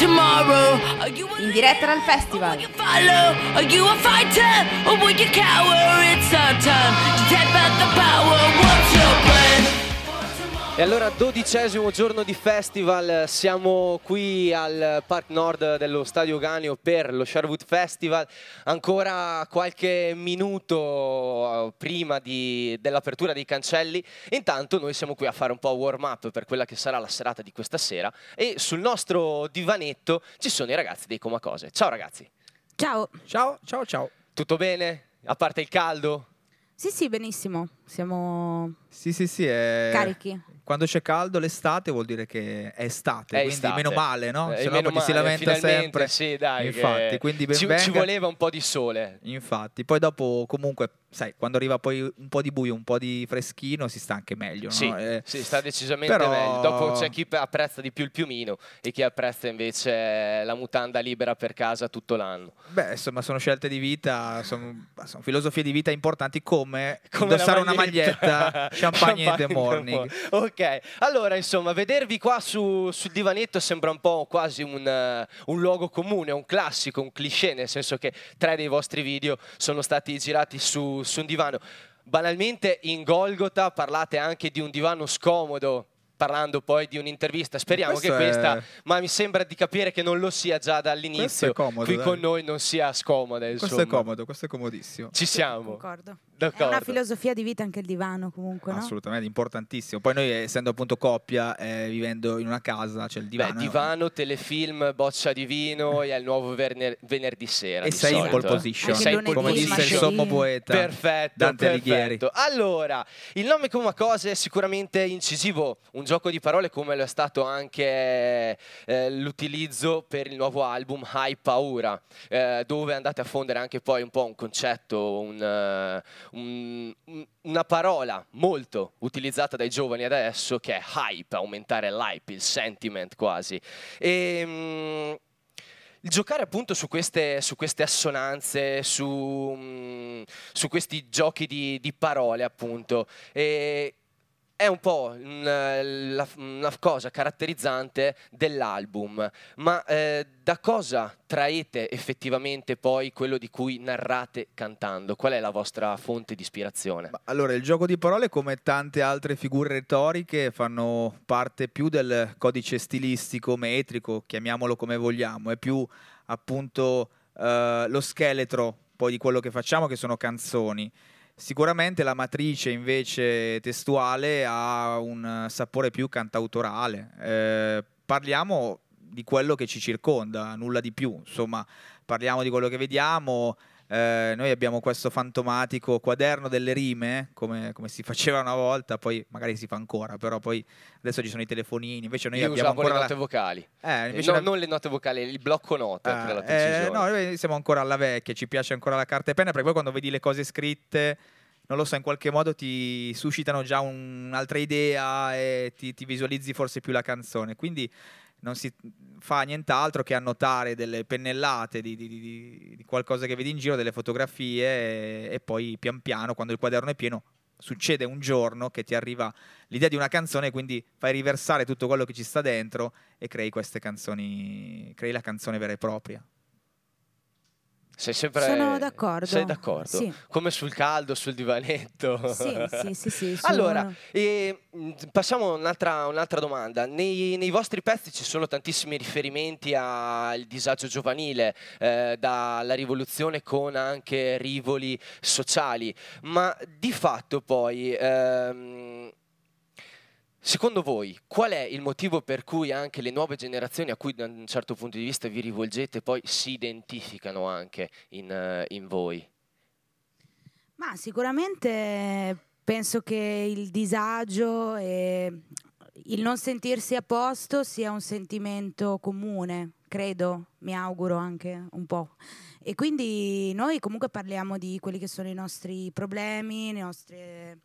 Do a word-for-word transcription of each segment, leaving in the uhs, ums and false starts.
tomorrow? Are you a In diretta dal festival. will you follow? Are you a fighter or will you cower? It's our time to take back the power. What's your plan? E allora, dodicesimo giorno di festival, siamo qui al Park Nord dello Stadio Ganeo per lo Sherwood Festival. Ancora qualche minuto prima di, dell'apertura dei cancelli. Intanto noi siamo qui a fare un po' warm up per quella che sarà la serata di questa sera. E sul nostro divanetto ci sono i ragazzi dei Comacose. Ciao ragazzi. Ciao. Ciao, ciao, ciao. Tutto bene? A parte il caldo? Sì, sì, benissimo. Siamo Sì, sì, sì. È... carichi. Quando c'è caldo l'estate vuol dire che è estate, È quindi estate. meno male, no? Eh, Se no meno poi ci si male, lamenta finalmente, sempre. sì, dai, Infatti, che quindi ben ci, venga. ci voleva un po' di sole. Infatti, poi dopo comunque, sai, quando arriva poi un po' di buio, un po' di freschino, si sta anche meglio, no? Sì, Eh, sì, sta decisamente però- meglio. Dopo c'è chi apprezza di più il piumino e chi apprezza invece la mutanda libera per casa tutto l'anno. Beh, insomma, sono scelte di vita, sono, sono filosofie di vita importanti come, Come indossare la una maglietta Champagne in the morning. Ok, allora insomma, vedervi qua su, sul divanetto sembra un po' quasi un, eh, un luogo comune, un classico, un cliché, nel senso che tre dei vostri video sono stati girati su, su un divano. Banalmente in Golgota parlate anche di un divano scomodo, parlando poi di un'intervista. Speriamo Questo che questa, è- ma mi sembra di capire che non lo sia già Questo dall'inizio. è comodo, Qui dai. con noi non sia scomoda, insomma. Questo è comodo, questo è comodissimo. Ci siamo. Concordo. D'accordo. È una filosofia di vita anche il divano, comunque, no? Assolutamente, importantissimo. Poi noi, essendo appunto coppia, eh, vivendo in una casa, c'è il divano. Beh, divano, telefilm, boccia di vino e è il nuovo verne- venerdì sera. E di sei in solito, pole eh. position, E sei in lunedì, pole come disse il position. martedì. sommo poeta Perfetto, Dante perfetto. Alighieri. Allora, il nome Comacose è sicuramente incisivo, un gioco di parole come lo è stato anche eh, l'utilizzo per il nuovo album Hai Paura, eh, dove andate a fondere anche poi un po' un concetto, un, eh, un- un- una parola molto utilizzata dai giovani adesso che è hype, aumentare l'hype, il sentiment quasi. E, mm, il giocare appunto su queste, su queste assonanze, su, mm, su questi giochi di, di parole appunto, e è un po' una, la- una cosa caratterizzante dell'album, ma eh, da cosa traete effettivamente poi quello di cui narrate cantando? Qual è la vostra fonte di ispirazione? Ma allora, il gioco di parole, come tante altre figure retoriche, fanno parte più del codice stilistico, metrico, chiamiamolo come vogliamo, è più appunto eh, lo scheletro poi di quello che facciamo, che sono canzoni. Sicuramente la matrice invece testuale ha un sapore più cantautorale. Eh, parliamo di quello che ci circonda, nulla di più. Insomma, parliamo di quello che vediamo. Eh, noi abbiamo questo fantomatico quaderno delle rime, come, come si faceva una volta, poi magari si fa ancora, però poi adesso ci sono i telefonini, invece noi Io abbiamo usavo ancora le la- note vocali. Eh, Eh, invece no, la- non le note vocali, il blocco note Ah, per la eh, precisione. no, noi siamo ancora alla vecchia, ci piace ancora la carta e penna, perché poi quando vedi le cose scritte, non lo so, in qualche modo ti suscitano già un'altra idea e ti, ti visualizzi forse più la canzone. Quindi non si fa nient'altro che annotare delle pennellate di, di- di- di qualcosa che vedi in giro, delle fotografie, e, e poi pian piano, quando il quaderno è pieno, succede un giorno che ti arriva l'idea di una canzone, quindi fai riversare tutto quello che ci sta dentro e crei queste canzoni, crei la canzone vera e propria. Sei sempre... Sono d'accordo. Sei d'accordo? Sì. Come sul caldo, sul divanetto. Sì, sì, sì, sì, sono- Allora, eh, mh, passiamo a un'altra, un'altra domanda. Nei, nei vostri pezzi ci sono tantissimi riferimenti al disagio giovanile, eh, dalla rivoluzione con anche rivoli sociali, ma di fatto poi... ehm, secondo voi, qual è il motivo per cui anche le nuove generazioni a cui da un certo punto di vista vi rivolgete poi si identificano anche in, eh, in voi? Ma sicuramente penso che il disagio e il non sentirsi a posto sia un sentimento comune, credo, mi auguro anche un po'. E quindi noi comunque parliamo di quelli che sono i nostri problemi, le nostre...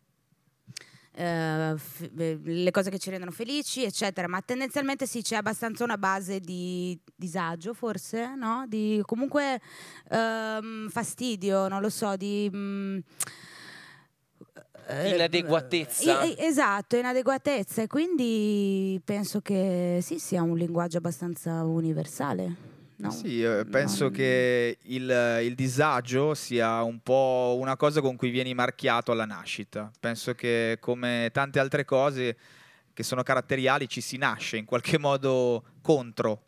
eh, f- eh, le cose che ci rendono felici, eccetera, ma tendenzialmente sì, c'è abbastanza una base di disagio, forse, no? Di comunque ehm, fastidio, non lo so, di mm, eh, inadeguatezza. eh, esatto, inadeguatezza, e quindi penso che sì, sia un linguaggio abbastanza universale. No, sì, eh, penso non- che il, il disagio sia un po' una cosa con cui vieni marchiato alla nascita. Penso che come tante altre cose che sono caratteriali ci si nasce in qualche modo contro,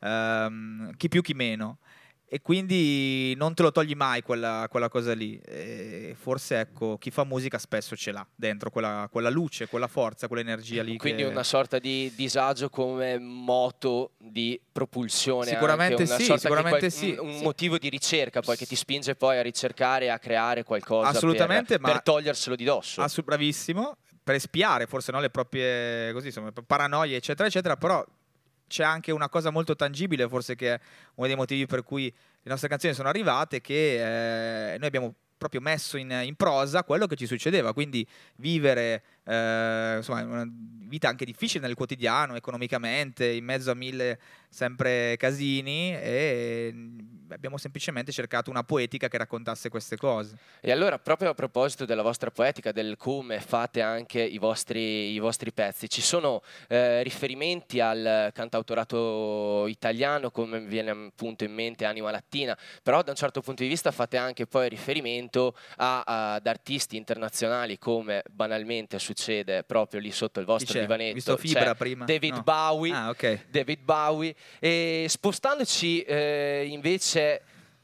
ehm, chi più chi meno. E quindi non te lo togli mai quella, quella cosa lì. E forse ecco, chi fa musica spesso ce l'ha dentro quella, quella luce, quella forza, quell'energia lì. Quindi che... una sorta di disagio come moto di propulsione. Sicuramente anche, una sì, sorta sicuramente che sì. Un, un Sì. motivo di ricerca poi che ti spinge poi a ricercare, a creare qualcosa Assolutamente, per, ma- per toglierselo di dosso. Assu- bravissimo, per espiare forse no, le proprie così, insomma, paranoie, eccetera, eccetera, però c'è anche una cosa molto tangibile, forse che è uno dei motivi per cui le nostre canzoni sono arrivate, che eh, noi abbiamo proprio messo in, in prosa quello che ci succedeva, quindi vivere eh, insomma, una vita anche difficile nel quotidiano, economicamente, in mezzo a mille sempre casini, e abbiamo semplicemente cercato una poetica che raccontasse queste cose. E allora, proprio a proposito della vostra poetica, del come fate anche i vostri, i vostri pezzi, ci sono eh, riferimenti al cantautorato italiano, come mi viene appunto in mente Anima Lattina, però da un certo punto di vista fate anche poi riferimento a, ad artisti internazionali, come banalmente succede proprio lì sotto il vostro Chi c'è? divanetto. Visto Fibra C'è prima? David No. Bowie. Ah, ok. David Bowie. E spostandoci eh, invece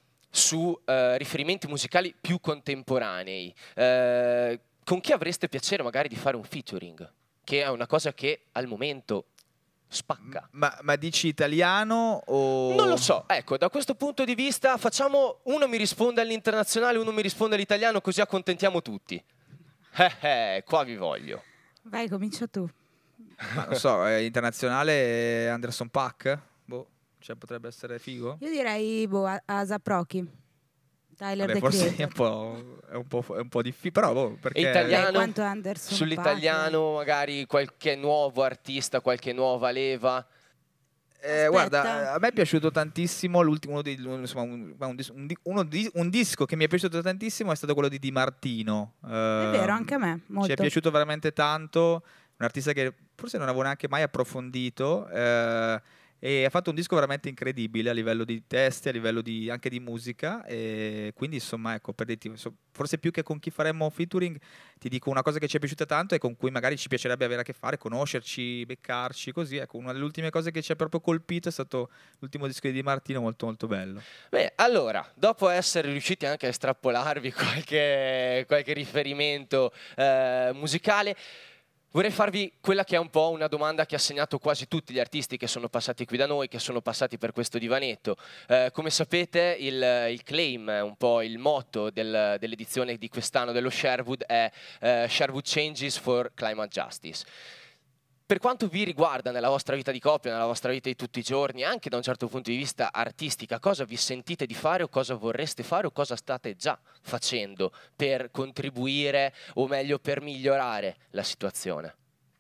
su eh, riferimenti musicali più contemporanei, eh, con chi avreste piacere magari di fare un featuring? Che è una cosa che al momento spacca. Ma, ma dici italiano o... Non lo so, ecco, da questo punto di vista facciamo, uno mi risponde all'internazionale, uno mi risponde all'italiano, così accontentiamo tutti. Eh, eh, qua vi voglio. Vai, comincia tu. Ma non so, è internazionale Anderson .Paak? Boh, cioè potrebbe essere figo? Io direi boh, A- ASAP Rocky, Tyler Vabbè, the forse è Creator. un po', è un po', è un po' difficile, però boh, perché... E italiano? Beh, quanto Anderson Sull'italiano magari qualche nuovo artista, qualche nuova leva. Eh, Aspetta. guarda, a me è piaciuto tantissimo l'ultimo, uno, dei- insomma, un, un dis- un di- uno di- un disco che mi è piaciuto tantissimo è stato quello di Di Martino. È vero, anche a me, molto. Ci è piaciuto veramente tanto, un artista che forse non avevo neanche mai approfondito, eh, e ha fatto un disco veramente incredibile a livello di testi, a livello di, anche di musica, e quindi insomma ecco, per dirti, so- forse più che con chi faremmo featuring, ti dico una cosa che ci è piaciuta tanto e con cui magari ci piacerebbe avere a che fare, conoscerci, beccarci, così. Ecco, una delle ultime cose che ci ha proprio colpito è stato l'ultimo disco di Di Martino, molto molto bello. Beh, allora, dopo essere riusciti anche a estrappolarvi qualche, qualche riferimento eh, musicale, vorrei farvi quella che è un po' una domanda che ha segnato quasi tutti gli artisti che sono passati qui da noi, che sono passati per questo divanetto. Eh, come sapete, il, il claim, un po' il motto del, dell'edizione di quest'anno dello Sherwood è eh, Sherwood Changes for Climate Justice. Per quanto vi riguarda nella vostra vita di coppia, nella vostra vita di tutti i giorni, anche da un certo punto di vista artistica, cosa vi sentite di fare o cosa vorreste fare o cosa state già facendo per contribuire o meglio per migliorare la situazione?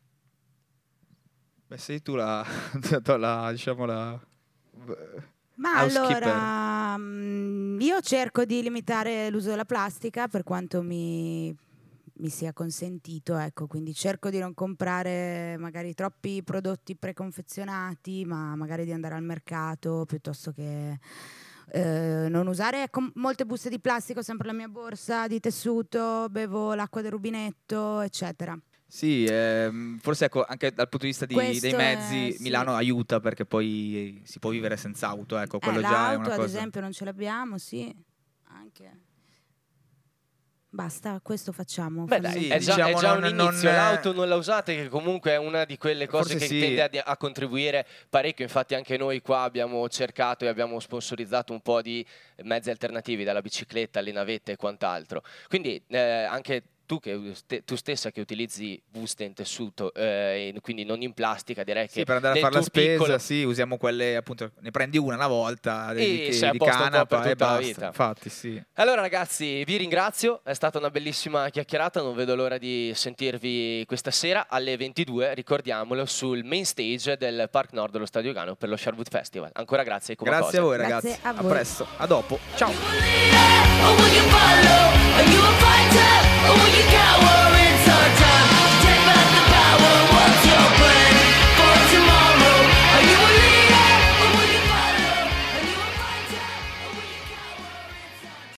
Beh, sei tu la, la diciamo la... Ma housekeeper. allora, mm, io cerco di limitare l'uso della plastica per quanto mi, mi sia consentito, ecco, quindi cerco di non comprare magari troppi prodotti preconfezionati, ma magari di andare al mercato piuttosto che eh, non usare ecco, molte buste di plastica, ho sempre la mia borsa di tessuto, bevo l'acqua del rubinetto, eccetera. Sì, ehm, forse ecco, anche dal punto di vista di- Questo dei mezzi, è- sì. Milano aiuta perché poi si può vivere senza auto, ecco, quello Eh, già è l'auto, una ad cosa. esempio, non ce l'abbiamo, sì, anche. Basta, questo facciamo. Beh dai, Sì, è già, diciamo è già non- un inizio, non- l'auto non la usate che comunque è una di quelle cose Forse che sì. tende a, di- a contribuire parecchio, infatti anche noi qua abbiamo cercato e abbiamo sponsorizzato un po' di mezzi alternativi, dalla bicicletta alle navette e quant'altro, quindi eh, anche tu, che, ste- tu stessa che utilizzi buste in tessuto, eh, e quindi non in plastica, direi che Sì, per andare a nel fare la tuo spesa, piccolo- sì, usiamo quelle, appunto, ne prendi una alla volta di, E di, sei a di posto un po' per canapa e tutta la basta. vita. Infatti, sì. Allora ragazzi, vi ringrazio, è stata una bellissima chiacchierata, non vedo l'ora di sentirvi questa sera alle ventidue, ricordiamolo, sul main stage del Park Nord dello Stadio Gano per lo Sherwood Festival. Ancora grazie ai Coma Grazie a Cose. voi Grazie ragazzi, a a voi. presto, a dopo, ciao. Or will you follow? Are you a fighter? or will you cower? It's our time